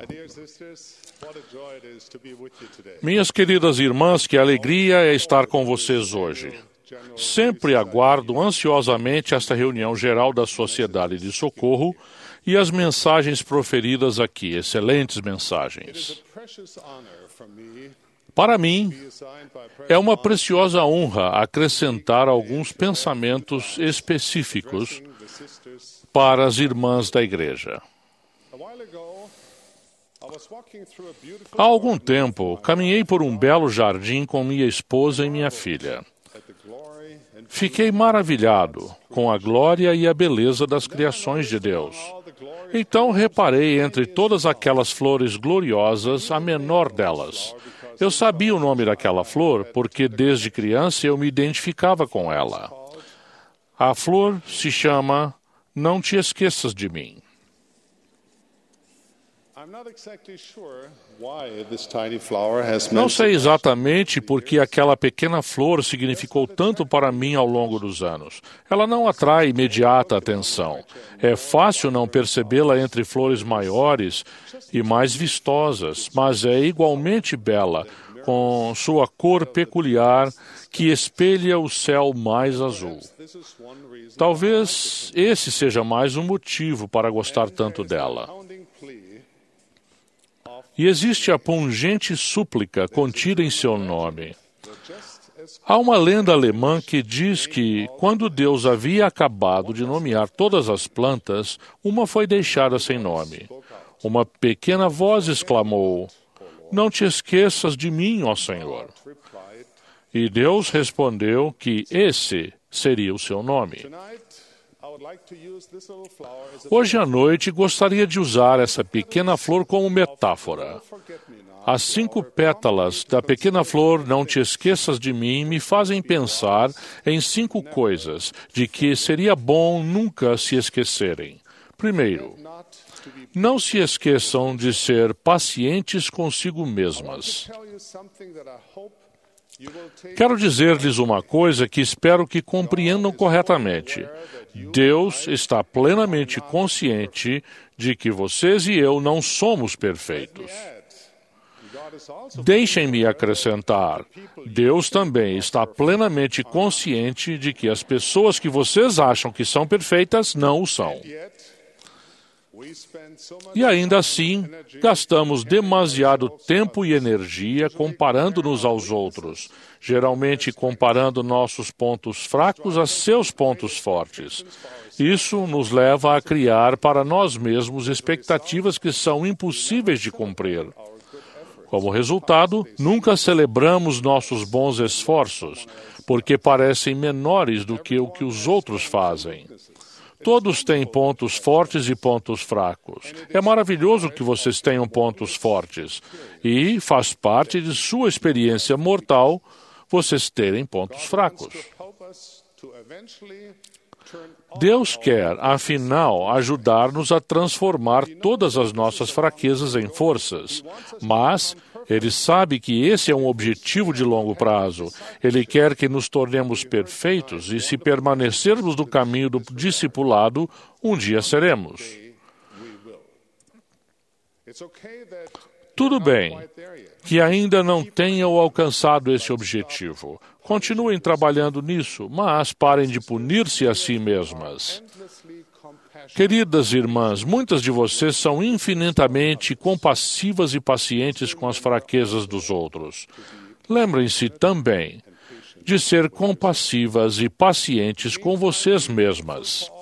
Minhas queridas irmãs, que alegria é estar com vocês hoje. Sempre aguardo ansiosamente esta reunião geral da Sociedade de Socorro e as mensagens proferidas aqui, excelentes mensagens. Para mim, é uma preciosa honra acrescentar alguns pensamentos específicos para as irmãs da igreja. Há algum tempo, caminhei por um belo jardim com minha esposa e minha filha. Fiquei maravilhado com a glória e a beleza das criações de Deus. Então reparei entre todas aquelas flores gloriosas a menor delas. Eu sabia o nome daquela flor porque desde criança eu me identificava com ela. A flor se chama Não Te Esqueças de Mim. Não sei exatamente por que aquela pequena flor significou tanto para mim ao longo dos anos. Ela não atrai imediata atenção. É fácil não percebê-la entre flores maiores e mais vistosas, mas é igualmente bela, com sua cor peculiar que espelha o céu mais azul. Talvez esse seja mais um motivo para gostar tanto dela. E existe a pungente súplica contida em seu nome. Há uma lenda alemã que diz que, quando Deus havia acabado de nomear todas as plantas, uma foi deixada sem nome. Uma pequena voz exclamou: "Não te esqueças de mim, ó Senhor." E Deus respondeu que esse seria o seu nome. Hoje à noite gostaria de usar essa pequena flor como metáfora. As 5 pétalas da pequena flor Não Te Esqueças de Mim me fazem pensar em 5 coisas de que seria bom nunca se esquecerem. Primeiro, não se esqueçam de ser pacientes consigo mesmas. Quero dizer-lhes uma coisa que espero que compreendam corretamente. Deus está plenamente consciente de que vocês e eu não somos perfeitos. Deixem-me acrescentar, Deus também está plenamente consciente de que as pessoas que vocês acham que são perfeitas não o são. E ainda assim, gastamos demasiado tempo e energia comparando-nos aos outros, geralmente comparando nossos pontos fracos a seus pontos fortes. Isso nos leva a criar para nós mesmos expectativas que são impossíveis de cumprir. Como resultado, nunca celebramos nossos bons esforços, porque parecem menores do que o que os outros fazem. Todos têm pontos fortes e pontos fracos. É maravilhoso que vocês tenham pontos fortes. E faz parte de sua experiência mortal vocês terem pontos fracos. Deus quer, afinal, ajudar-nos a transformar todas as nossas fraquezas em forças. Mas Ele sabe que esse é um objetivo de longo prazo. Ele quer que nos tornemos perfeitos e, se permanecermos no caminho do discipulado, um dia seremos. Tudo bem que ainda não tenham alcançado esse objetivo. Continuem trabalhando nisso, mas parem de punir-se a si mesmas. Queridas irmãs, muitas de vocês são infinitamente compassivas e pacientes com as fraquezas dos outros. Lembrem-se também de ser compassivas e pacientes com vocês mesmas.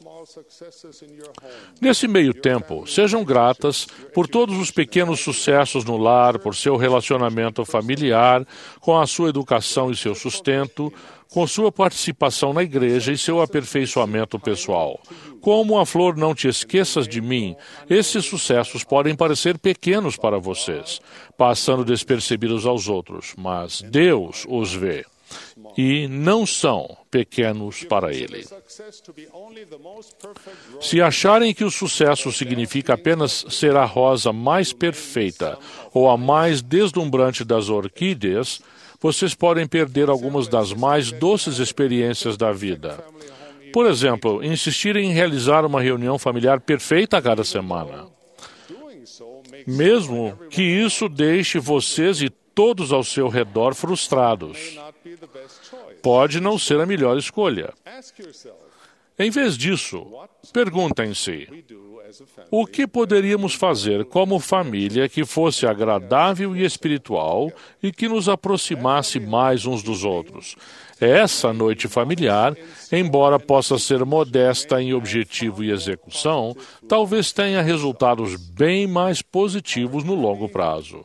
Nesse meio tempo, sejam gratas por todos os pequenos sucessos no lar, por seu relacionamento familiar, com a sua educação e seu sustento, com sua participação na igreja e seu aperfeiçoamento pessoal. Como a flor Não Te Esqueças de Mim, esses sucessos podem parecer pequenos para vocês, passando despercebidos aos outros, mas Deus os vê. E não são pequenos para Ele. Se acharem que o sucesso significa apenas ser a rosa mais perfeita ou a mais deslumbrante das orquídeas, vocês podem perder algumas das mais doces experiências da vida. Por exemplo, insistir em realizar uma reunião familiar perfeita a cada semana. mesmo que isso deixe vocês e todos ao seu redor frustrados. Pode não ser a melhor escolha. Em vez disso, perguntem-se: o que poderíamos fazer como família que fosse agradável e espiritual e que nos aproximasse mais uns dos outros? Essa noite familiar, embora possa ser modesta em objetivo e execução, talvez tenha resultados bem mais positivos no longo prazo.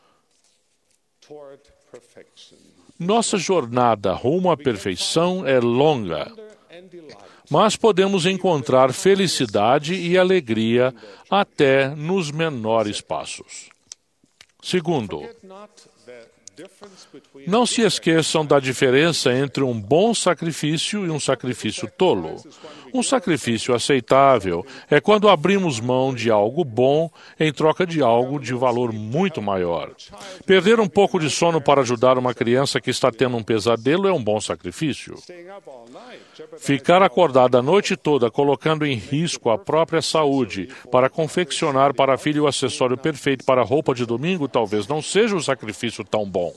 Nossa jornada rumo à perfeição é longa, mas podemos encontrar felicidade e alegria até nos menores passos. Segundo, não se esqueçam da diferença entre um bom sacrifício e um sacrifício tolo. Um sacrifício aceitável é quando abrimos mão de algo bom em troca de algo de valor muito maior. Perder um pouco de sono para ajudar uma criança que está tendo um pesadelo é um bom sacrifício. Ficar acordado a noite toda colocando em risco a própria saúde para confeccionar para a filha o acessório perfeito para a roupa de domingo talvez não seja um sacrifício tão bom.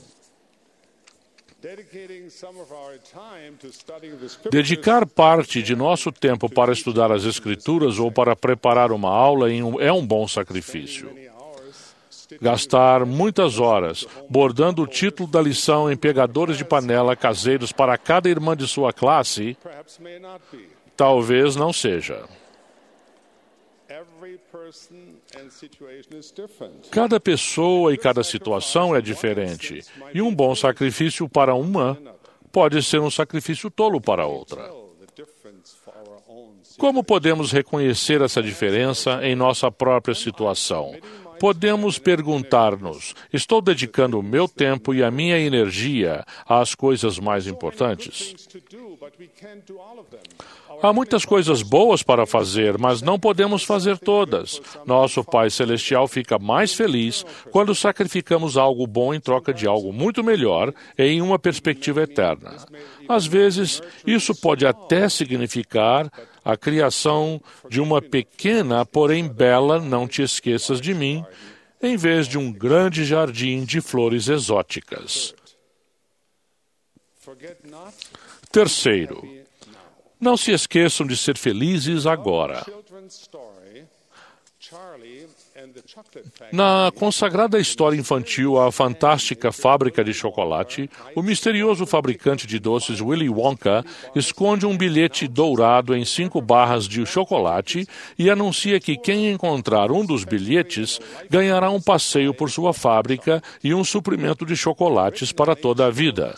Dedicar parte de nosso tempo para estudar as Escrituras ou para preparar uma aula é um bom sacrifício. Gastar muitas horas bordando o título da lição em pegadores de panela caseiros para cada irmã de sua classe, talvez não seja. Cada pessoa e cada situação é diferente, e um bom sacrifício para uma pode ser um sacrifício tolo para outra. Como podemos reconhecer essa diferença em nossa própria situação? Podemos perguntar-nos: estou dedicando o meu tempo e a minha energia às coisas mais importantes? Há muitas coisas boas para fazer, mas não podemos fazer todas. Nosso Pai Celestial fica mais feliz quando sacrificamos algo bom em troca de algo muito melhor em uma perspectiva eterna. Às vezes, isso pode até significar a criação de uma pequena, porém bela, não te esqueças de mim, em vez de um grande jardim de flores exóticas. Terceiro, não se esqueçam de ser felizes agora. Na consagrada história infantil A Fantástica Fábrica de Chocolate, o misterioso fabricante de doces Willy Wonka esconde um bilhete dourado em 5 barras de chocolate e anuncia que quem encontrar um dos bilhetes ganhará um passeio por sua fábrica e um suprimento de chocolates para toda a vida.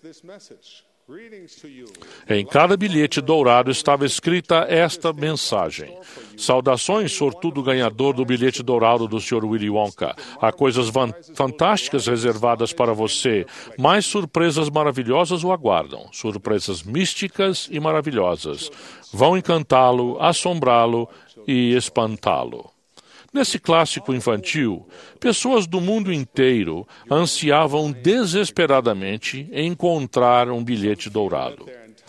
Em cada bilhete dourado estava escrita esta mensagem: saudações, sortudo ganhador do bilhete dourado do Sr. Willy Wonka. Há coisas fantásticas reservadas para você. Mais surpresas maravilhosas o aguardam. Surpresas místicas e maravilhosas. Vão encantá-lo, assombrá-lo e espantá-lo. Nesse clássico infantil, pessoas do mundo inteiro ansiavam desesperadamente encontrar um bilhete dourado.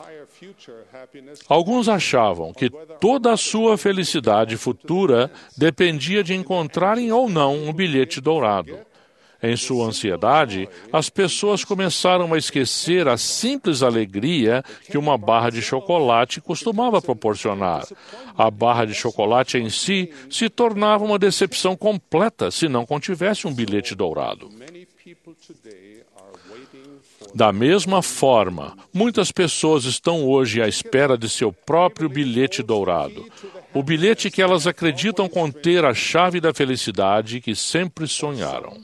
Alguns achavam que toda a sua felicidade futura dependia de encontrarem ou não um bilhete dourado. Em sua ansiedade, as pessoas começaram a esquecer a simples alegria que uma barra de chocolate costumava proporcionar. A barra de chocolate em si se tornava uma decepção completa se não contivesse um bilhete dourado. Da mesma forma, muitas pessoas estão hoje à espera de seu próprio bilhete dourado. O bilhete que elas acreditam conter a chave da felicidade que sempre sonharam.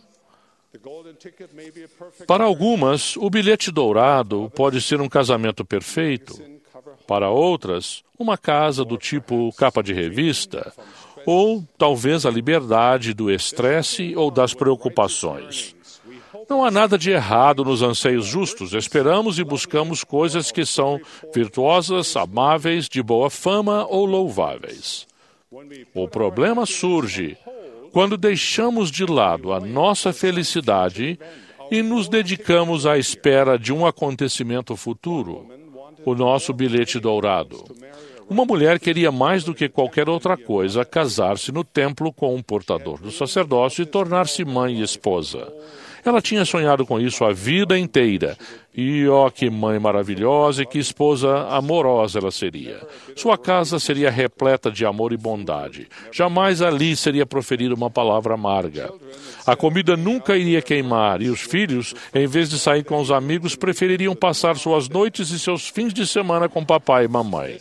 Para algumas, o bilhete dourado pode ser um casamento perfeito. Para outras, uma casa do tipo capa de revista, ou talvez a liberdade do estresse ou das preocupações. Não há nada de errado nos anseios justos. Esperamos e buscamos coisas que são virtuosas, amáveis, de boa fama ou louváveis. O problema surge quando deixamos de lado a nossa felicidade e nos dedicamos à espera de um acontecimento futuro, o nosso bilhete dourado. Uma mulher queria mais do que qualquer outra coisa casar-se no templo com um portador do sacerdócio e tornar-se mãe e esposa. Ela tinha sonhado com isso a vida inteira. E, ó, que mãe maravilhosa e que esposa amorosa ela seria. Sua casa seria repleta de amor e bondade. Jamais ali seria proferida uma palavra amarga. A comida nunca iria queimar e os filhos, em vez de sair com os amigos, prefeririam passar suas noites e seus fins de semana com papai e mamãe.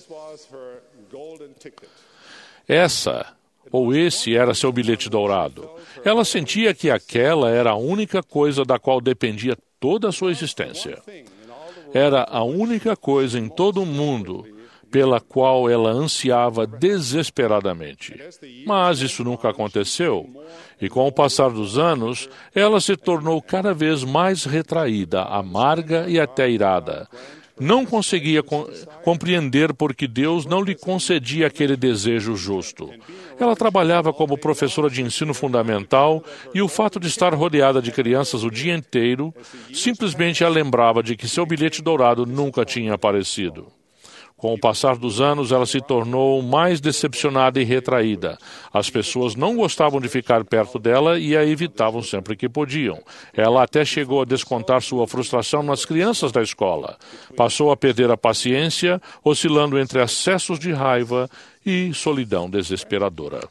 Esse era seu bilhete dourado. Ela sentia que aquela era a única coisa da qual dependia toda a sua existência. Era a única coisa em todo o mundo pela qual ela ansiava desesperadamente. Mas isso nunca aconteceu. E com o passar dos anos, ela se tornou cada vez mais retraída, amarga e até irada. Não conseguia compreender por que Deus não lhe concedia aquele desejo justo. Ela trabalhava como professora de ensino fundamental e o fato de estar rodeada de crianças o dia inteiro simplesmente a lembrava de que seu bilhete dourado nunca tinha aparecido. Com o passar dos anos, ela se tornou mais decepcionada e retraída. As pessoas não gostavam de ficar perto dela e a evitavam sempre que podiam. Ela até chegou a descontar sua frustração nas crianças da escola. Passou a perder a paciência, oscilando entre acessos de raiva e solidão desesperadora.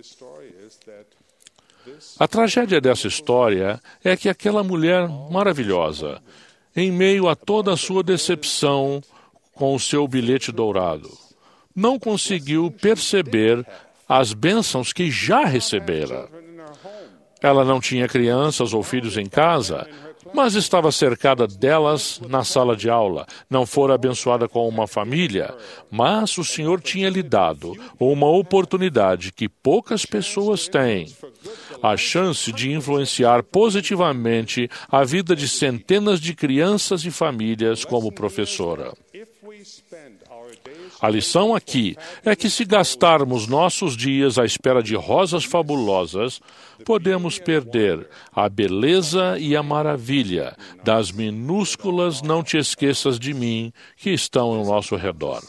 A tragédia dessa história é que aquela mulher maravilhosa, em meio a toda a sua decepção com o seu bilhete dourado, não conseguiu perceber as bênçãos que já recebera. Ela não tinha crianças ou filhos em casa, mas estava cercada delas na sala de aula. Não fora abençoada com uma família, mas o Senhor tinha lhe dado uma oportunidade que poucas pessoas têm. A chance de influenciar positivamente a vida de centenas de crianças e famílias como professora. A lição aqui é que se gastarmos nossos dias à espera de rosas fabulosas, podemos perder a beleza e a maravilha das minúsculas não te esqueças de mim que estão ao nosso redor.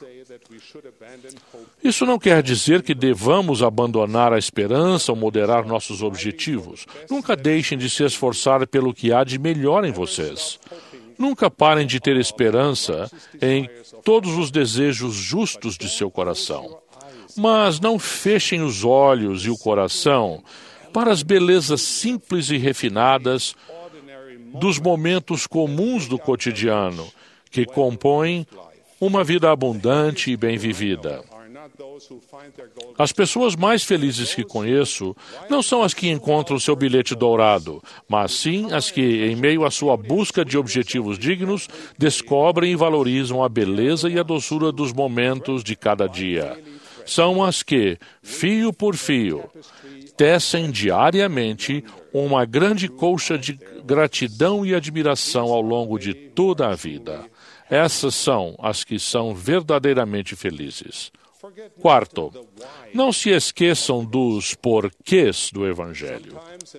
Isso não quer dizer que devamos abandonar a esperança ou moderar nossos objetivos. Nunca deixem de se esforçar pelo que há de melhor em vocês. Nunca parem de ter esperança em todos os desejos justos de seu coração. Mas não fechem os olhos e o coração para as belezas simples e refinadas dos momentos comuns do cotidiano, que compõem uma vida abundante e bem vivida. As pessoas mais felizes que conheço não são as que encontram seu bilhete dourado, mas sim as que, em meio à sua busca de objetivos dignos, descobrem e valorizam a beleza e a doçura dos momentos de cada dia. São as que, fio por fio, tecem diariamente uma grande colcha de gratidão e admiração ao longo de toda a vida. Essas são as que são verdadeiramente felizes. Quarto, não se esqueçam dos porquês do Evangelho.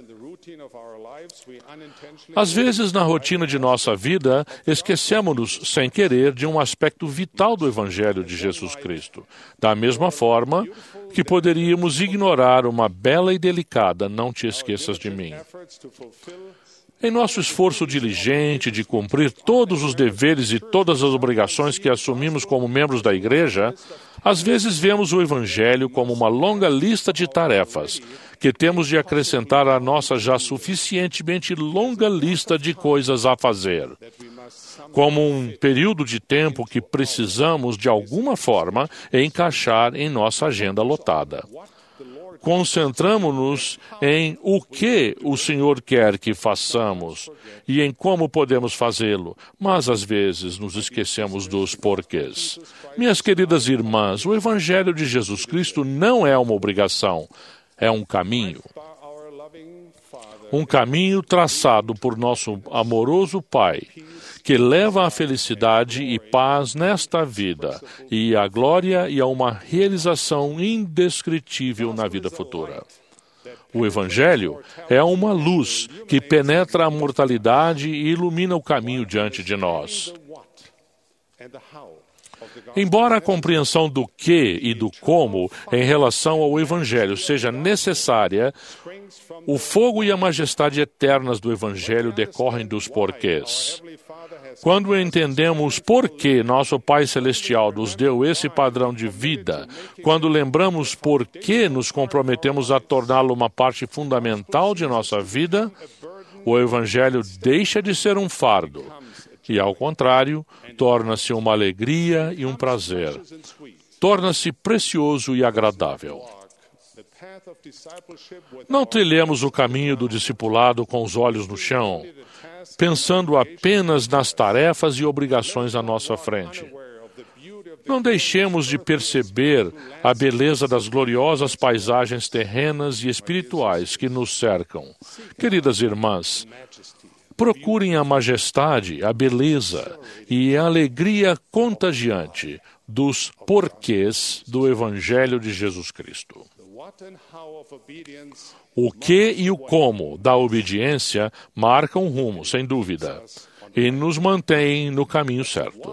Às vezes, na rotina de nossa vida, esquecemos-nos, sem querer, de um aspecto vital do Evangelho de Jesus Cristo. Da mesma forma que poderíamos ignorar uma bela e delicada "Não te esqueças de mim". Em nosso esforço diligente de cumprir todos os deveres e todas as obrigações que assumimos como membros da Igreja, às vezes vemos o Evangelho como uma longa lista de tarefas que temos de acrescentar à nossa já suficientemente longa lista de coisas a fazer. Como um período de tempo que precisamos, de alguma forma, encaixar em nossa agenda lotada. Concentramos-nos em o que o Senhor quer que façamos e em como podemos fazê-lo, mas às vezes nos esquecemos dos porquês. Minhas queridas irmãs, o Evangelho de Jesus Cristo não é uma obrigação, é um caminho. Um caminho traçado por nosso amoroso Pai, que leva à felicidade e paz nesta vida, e à glória e a uma realização indescritível na vida futura. O Evangelho é uma luz que penetra a mortalidade e ilumina o caminho diante de nós. Embora a compreensão do que e do como em relação ao Evangelho seja necessária, o fogo e a majestade eternas do Evangelho decorrem dos porquês. Quando entendemos por que nosso Pai Celestial nos deu esse padrão de vida, quando lembramos por que nos comprometemos a torná-lo uma parte fundamental de nossa vida, o Evangelho deixa de ser um fardo e, ao contrário, torna-se uma alegria e um prazer. Torna-se precioso e agradável. Não trilhemos o caminho do discipulado com os olhos no chão, pensando apenas nas tarefas e obrigações à nossa frente. Não deixemos de perceber a beleza das gloriosas paisagens terrenas e espirituais que nos cercam. Queridas irmãs, procurem a majestade, a beleza e a alegria contagiante dos porquês do Evangelho de Jesus Cristo. O que e o como da obediência marcam o rumo, sem dúvida, e nos mantêm no caminho certo.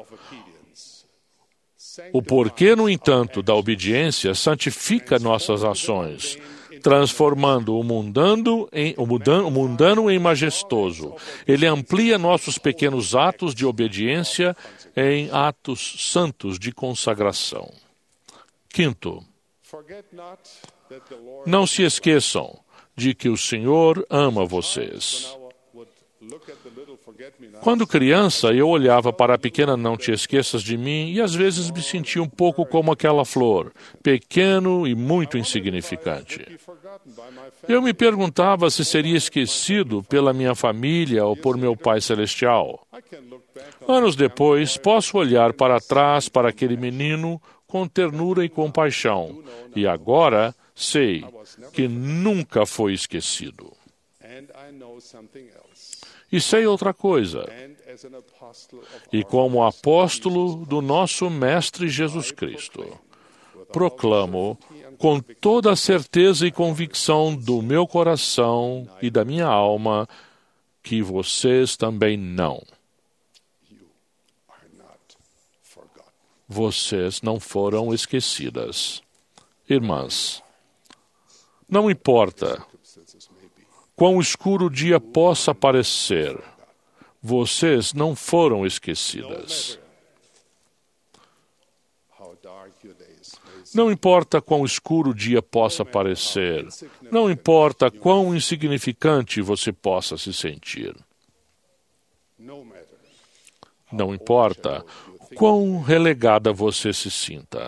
O porquê, no entanto, da obediência santifica nossas ações, transformando o mundano em majestoso. Ele amplia nossos pequenos atos de obediência em atos santos de consagração. Quinto, não se esqueçam de que o Senhor ama vocês. Quando criança, eu olhava para a pequena Não Te Esqueças de Mim e às vezes me sentia um pouco como aquela flor, pequeno e muito insignificante. Eu me perguntava se seria esquecido pela minha família ou por meu Pai Celestial. Anos depois, posso olhar para trás para aquele menino com ternura e compaixão, e agora sei que nunca foi esquecido. E sei outra coisa. E como apóstolo do nosso Mestre Jesus Cristo, proclamo com toda a certeza e convicção do meu coração e da minha alma que vocês também não. Vocês não foram esquecidas. Irmãs, não importa quão escuro o dia possa parecer, vocês não foram esquecidas. Não importa quão escuro o dia possa parecer, não importa quão insignificante você possa se sentir. Não importa quão relegada você se sinta.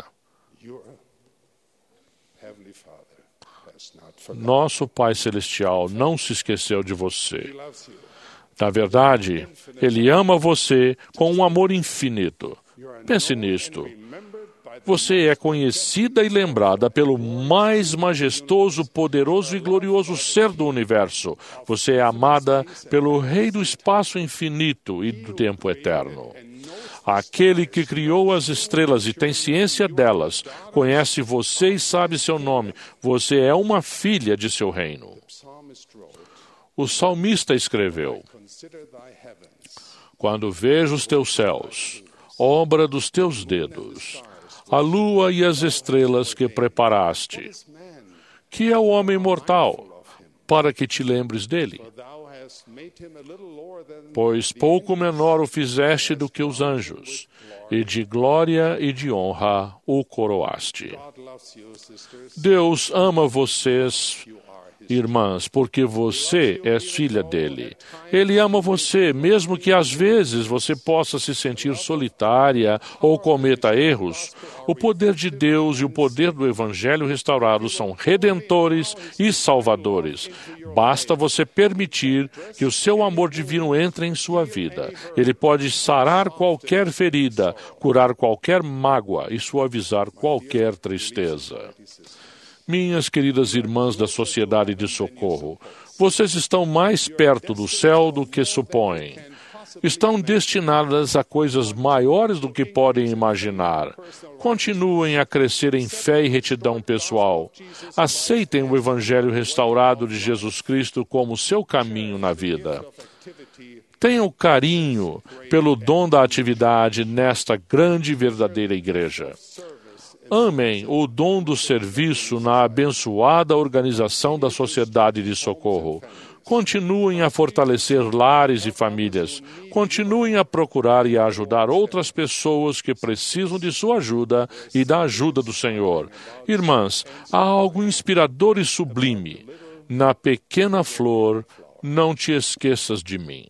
Nosso Pai Celestial não se esqueceu de você. Na verdade, Ele ama você com um amor infinito. Pense nisto. Você é conhecida e lembrada pelo mais majestoso, poderoso e glorioso ser do universo. Você é amada pelo Rei do espaço infinito e do tempo eterno. Aquele que criou as estrelas e tem ciência delas, conhece você e sabe seu nome. Você é uma filha de seu reino. O salmista escreveu: quando vejo os teus céus, obra dos teus dedos, a lua e as estrelas que preparaste, que é o homem mortal, para que te lembres dele? Pois pouco menor o fizeste do que os anjos, e de glória e de honra o coroaste. Deus ama vocês, irmãs, porque você é filha dele. Ele ama você, mesmo que às vezes você possa se sentir solitária ou cometa erros. O poder de Deus e o poder do Evangelho restaurado são redentores e salvadores. Basta você permitir que o seu amor divino entre em sua vida. Ele pode sarar qualquer ferida, curar qualquer mágoa e suavizar qualquer tristeza. Minhas queridas irmãs da Sociedade de Socorro, vocês estão mais perto do céu do que supõem. Estão destinadas a coisas maiores do que podem imaginar. Continuem a crescer em fé e retidão pessoal. Aceitem o Evangelho restaurado de Jesus Cristo como seu caminho na vida. Tenham carinho pelo dom da atividade nesta grande e verdadeira igreja. Amem o dom do serviço na abençoada organização da Sociedade de Socorro. Continuem a fortalecer lares e famílias. Continuem a procurar e a ajudar outras pessoas que precisam de sua ajuda e da ajuda do Senhor. Irmãs, há algo inspirador e sublime. Na pequena flor, não te esqueças de mim.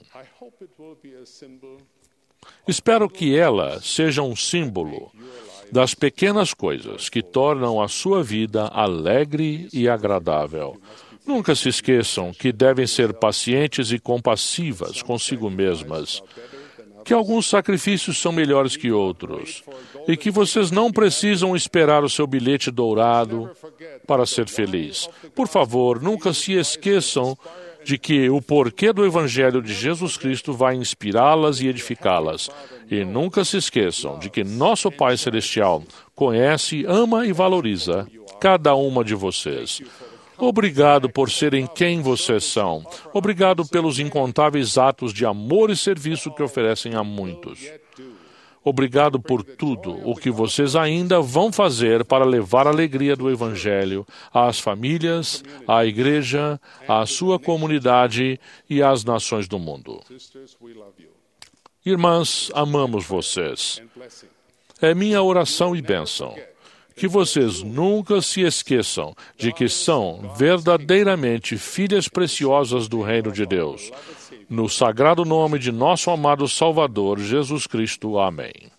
Espero que ela seja um símbolo das pequenas coisas que tornam a sua vida alegre e agradável. Nunca se esqueçam que devem ser pacientes e compassivas consigo mesmas, que alguns sacrifícios são melhores que outros, e que vocês não precisam esperar o seu bilhete dourado para ser feliz. Por favor, nunca se esqueçam de que o porquê do Evangelho de Jesus Cristo vai inspirá-las e edificá-las. E nunca se esqueçam de que nosso Pai Celestial conhece, ama e valoriza cada uma de vocês. Obrigado por serem quem vocês são. Obrigado pelos incontáveis atos de amor e serviço que oferecem a muitos. Obrigado por tudo o que vocês ainda vão fazer para levar a alegria do Evangelho às famílias, à igreja, à sua comunidade e às nações do mundo. Irmãs, amamos vocês. É minha oração e bênção que vocês nunca se esqueçam de que são verdadeiramente filhas preciosas do Reino de Deus. No sagrado nome de nosso amado Salvador, Jesus Cristo. Amém.